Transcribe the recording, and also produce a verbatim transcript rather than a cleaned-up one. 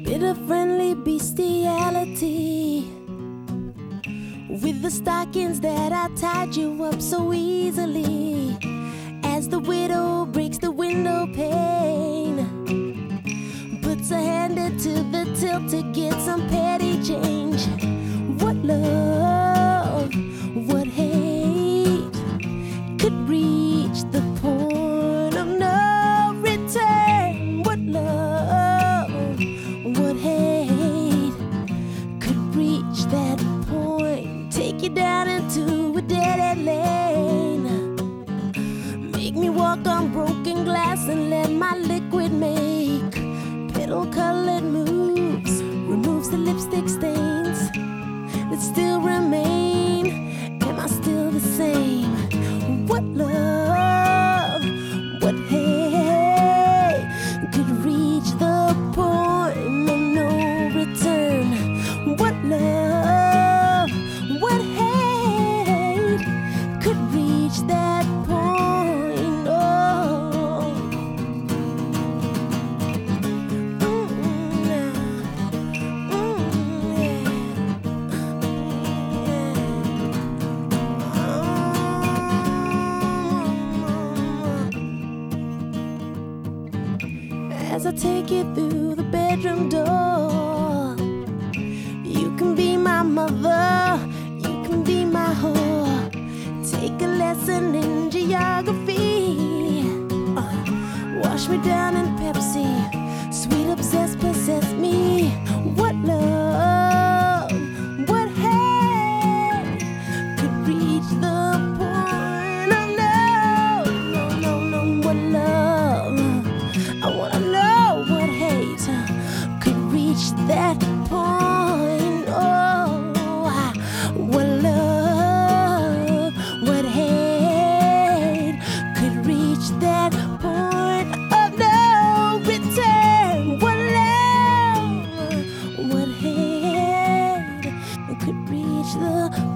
bit of friendly bestiality with the stockings that I tied you up so easily. As the widow breaks the window pane, puts her hand into the till to get some petty change. What love, what hate could reach the point of no return? What love, what hate could reach that point? Take you down into a dead-end lane, make me walk on broken glass and let my liquid make petal-colored moves, removes the lipstick stains that still remain. Am I still the same? What love, what hate could reach the point of no return? What love, what hate could reach that point? Oh, mm, yeah. Mm, yeah. As I take you through the bedroom door, you can be my mother, you can be my whore. Take a lesson in geography, uh, wash me down in Pepsi, sweet obsessed possess me. What love, what hate could reach the point of no, no, no, no. What love, I wanna know what hate could reach that point. Oh, what love, what hate could reach that point of no return? What love, what hate could reach the